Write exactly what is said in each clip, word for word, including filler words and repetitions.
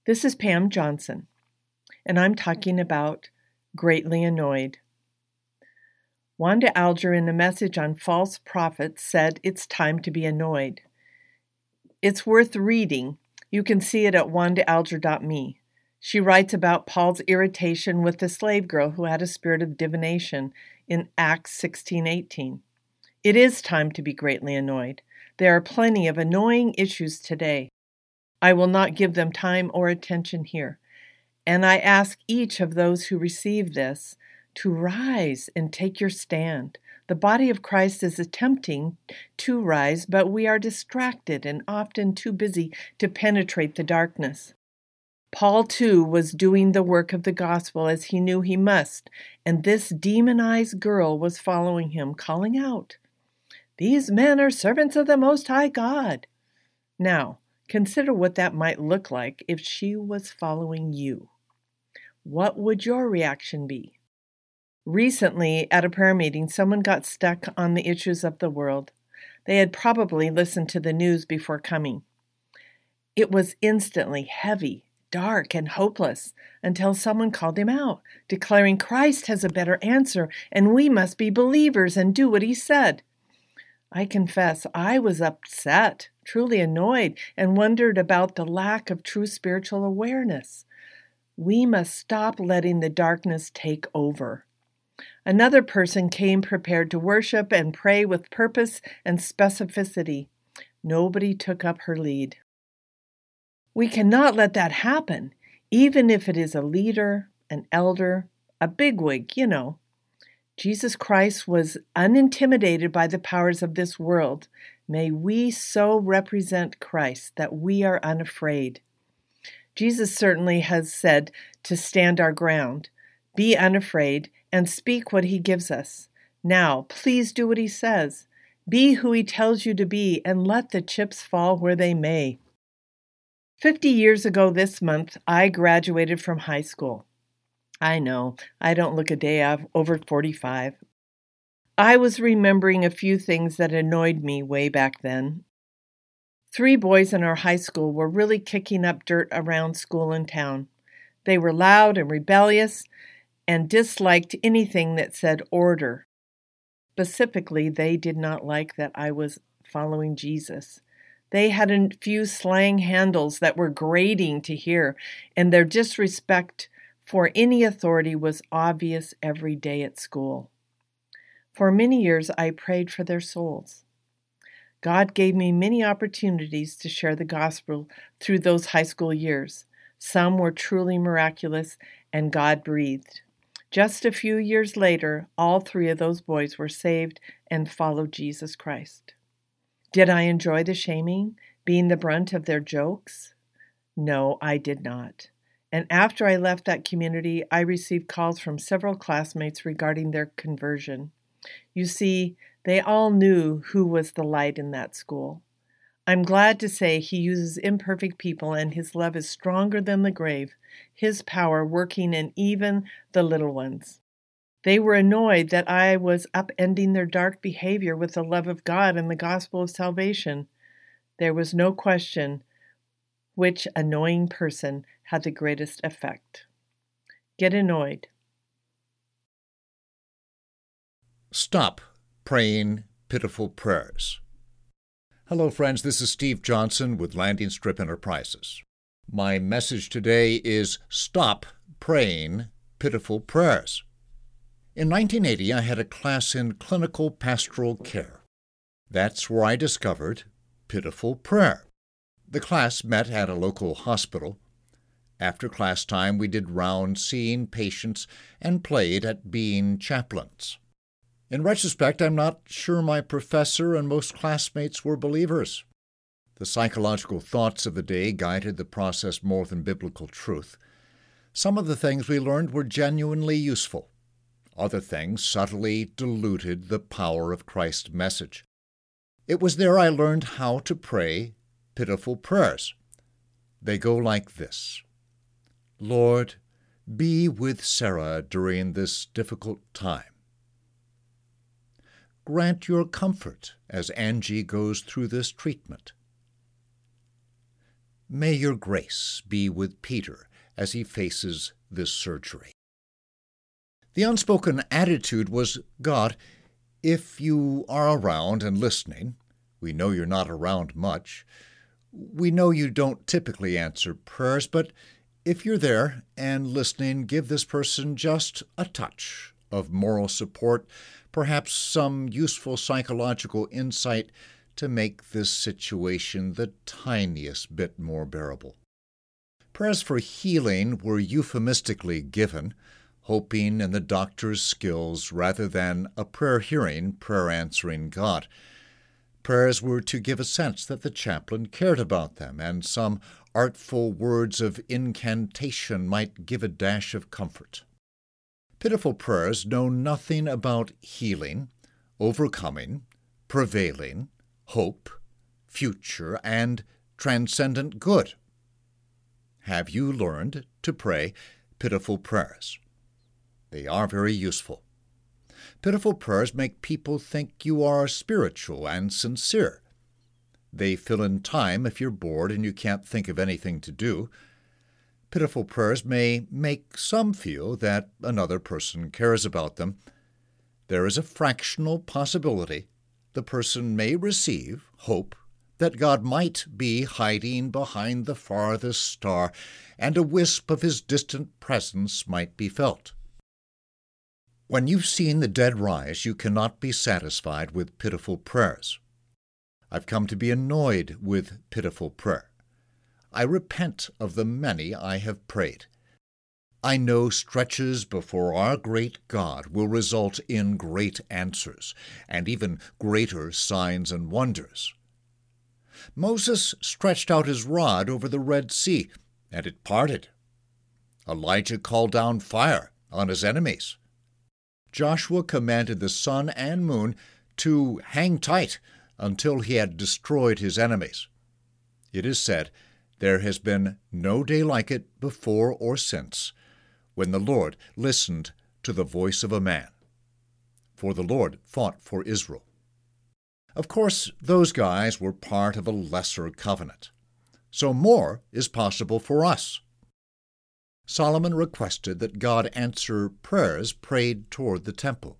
This is Pam Johnson, and I'm talking about Greatly Annoyed. Wanda Alger, in a message on false prophets, said it's time to be annoyed. It's worth reading. You can see it at wanda alger dot me. She writes about Paul's irritation with the slave girl who had a spirit of divination in Acts sixteen eighteen. It is time to be greatly annoyed. There are plenty of annoying issues today. I will not give them time or attention here. And I ask each of those who receive this to rise and take your stand. The body of Christ is attempting to rise, but we are distracted and often too busy to penetrate the darkness. Paul, too, was doing the work of the gospel as he knew he must, and this demonized girl was following him, calling out, "These men are servants of the Most High God." Now, consider what that might look like if she was following you. What would your reaction be? Recently, at a prayer meeting, someone got stuck on the issues of the world. They had probably listened to the news before coming. It was instantly heavy, dark, and hopeless until someone called him out, declaring Christ has a better answer and we must be believers and do what he said. I confess I was upset, truly annoyed, and wondered about the lack of true spiritual awareness. We must stop letting the darkness take over. Another person came prepared to worship and pray with purpose and specificity. Nobody took up her lead. We cannot let that happen, even if it is a leader, an elder, a bigwig, you know. Jesus Christ was unintimidated by the powers of this world. May we so represent Christ that we are unafraid. Jesus certainly has said to stand our ground, be unafraid, and speak what he gives us. Now, please do what he says. Be who he tells you to be, and let the chips fall where they may. Fifty years ago this month, I graduated from high school. I know, I don't look a day over forty-five. I was remembering a few things that annoyed me way back then. Three boys in our high school were really kicking up dirt around school and town. They were loud and rebellious and disliked anything that said order. Specifically, they did not like that I was following Jesus. They had a few slang handles that were grating to hear, and their disrespect for any authority was obvious every day at school. For many years, I prayed for their souls. God gave me many opportunities to share the gospel through those high school years. Some were truly miraculous, and God breathed. Just a few years later, all three of those boys were saved and followed Jesus Christ. Did I enjoy the shaming, being the brunt of their jokes? No, I did not. And after I left that community, I received calls from several classmates regarding their conversion. You see, they all knew who was the light in that school. I'm glad to say he uses imperfect people, and his love is stronger than the grave, his power working in even the little ones. They were annoyed that I was upending their dark behavior with the love of God and the gospel of salvation. There was no question which annoying person had the greatest effect. Get annoyed. Stop praying pitiful prayers. Hello, friends. This is Steve Johnson with Landing Strip Enterprises. My message today is stop praying pitiful prayers. In nineteen eighty, I had a class in clinical pastoral care. That's where I discovered pitiful prayer. The class met at a local hospital. After class time, we did rounds seeing patients and played at being chaplains. In retrospect, I'm not sure my professor and most classmates were believers. The psychological thoughts of the day guided the process more than biblical truth. Some of the things we learned were genuinely useful. Other things subtly diluted the power of Christ's message. It was there I learned how to pray pitiful prayers. They go like this. Lord, be with Sarah during this difficult time. Grant your comfort as Angie goes through this treatment. may your grace be with Peter as he faces this surgery. The unspoken attitude was, God, if you are around and listening, we know you're not around much. We know you don't typically answer prayers, but if you're there and listening, give this person just a touch of moral support, perhaps some useful psychological insight to make this situation the tiniest bit more bearable. Prayers for healing were euphemistically given, hoping in the doctor's skills rather than a prayer-hearing, prayer-answering God. Prayers were to give a sense that the chaplain cared about them, and some artful words of incantation might give a dash of comfort. Pitiful prayers know nothing about healing, overcoming, prevailing, hope, future, and transcendent good. Have you learned to pray pitiful prayers? They are very useful. Pitiful prayers make people think you are spiritual and sincere. They fill in time if you're bored and you can't think of anything to do. Pitiful prayers may make some feel that another person cares about them. There is a fractional possibility the person may receive hope that God might be hiding behind the farthest star, and a wisp of his distant presence might be felt. When you've seen the dead rise, you cannot be satisfied with pitiful prayers. I've come to be annoyed with pitiful prayer. I repent of the many I have prayed. I know stretches before our great God will result in great answers, and even greater signs and wonders. Moses stretched out his rod over the Red Sea, and it parted. Elijah called down fire on his enemies. Joshua commanded the sun and moon to hang tight until he had destroyed his enemies. It is said, there has been no day like it before or since, when the Lord listened to the voice of a man. For the Lord fought for Israel. Of course, those guys were part of a lesser covenant, so more is possible for us. Solomon requested that God answer prayers prayed toward the temple.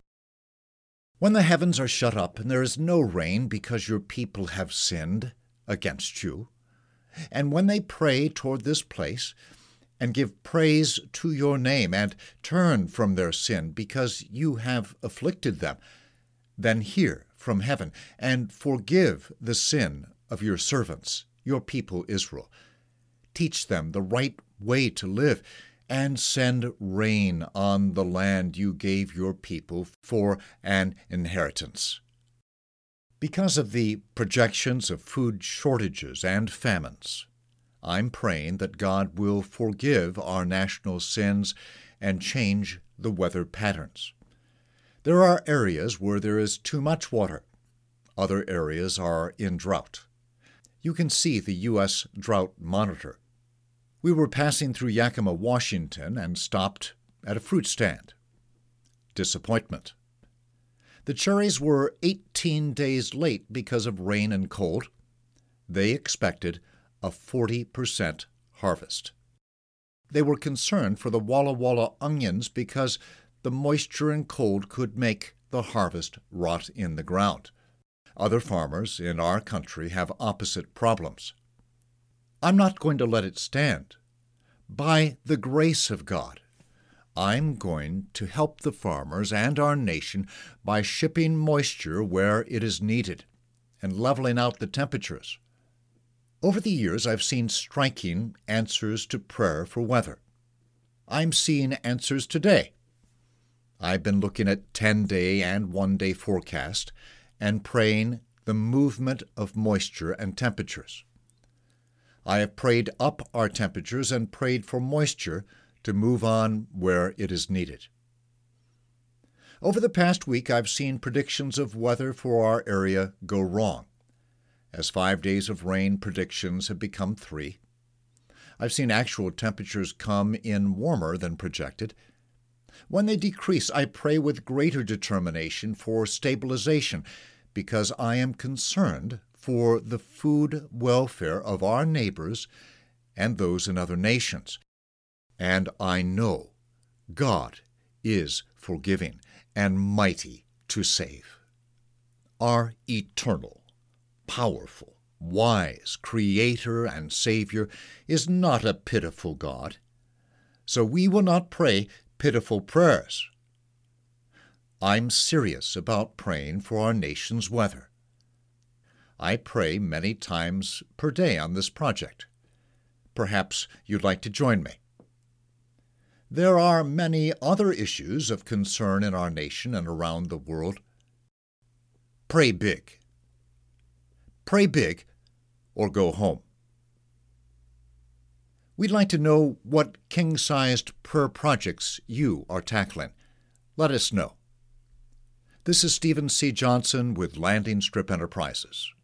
When the heavens are shut up and there is no rain because your people have sinned against you, and when they pray toward this place and give praise to your name and turn from their sin because you have afflicted them, then hear from heaven and forgive the sin of your servants, your people Israel. Teach them the right way to live, and send rain on the land you gave your people for an inheritance. Because of the projections of food shortages and famines, I'm praying that God will forgive our national sins and change the weather patterns. There are areas where there is too much water. Other areas are in drought. You can see the U S Drought Monitor. We were passing through Yakima, Washington, and stopped at a fruit stand. Disappointment. The cherries were eighteen days late because of rain and cold. They expected a forty percent harvest. They were concerned for the Walla Walla onions because the moisture and cold could make the harvest rot in the ground. Other farmers in our country have opposite problems. I'm not going to let it stand. By the grace of God, I'm going to help the farmers and our nation by shipping moisture where it is needed and leveling out the temperatures. Over the years, I've seen striking answers to prayer for weather. I'm seeing answers today. I've been looking at ten-day and one-day forecast and praying the movement of moisture and temperatures. I have prayed up our temperatures and prayed for moisture to move on where it is needed. Over the past week, I've seen predictions of weather for our area go wrong, as five days of rain predictions have become three. I've seen actual temperatures come in warmer than projected. When they decrease, I pray with greater determination for stabilization, because I am concerned for the food welfare of our neighbors and those in other nations. And I know God is forgiving and mighty to save. Our eternal, powerful, wise Creator and Savior is not a pitiful God, so we will not pray pitiful prayers. I'm serious about praying for our nation's weather. I pray many times per day on this project. Perhaps you'd like to join me. There are many other issues of concern in our nation and around the world. Pray big. Pray big or go home. We'd like to know what king-sized prayer projects you are tackling. Let us know. This is Stephen C. Johnson with Landing Strip Enterprises.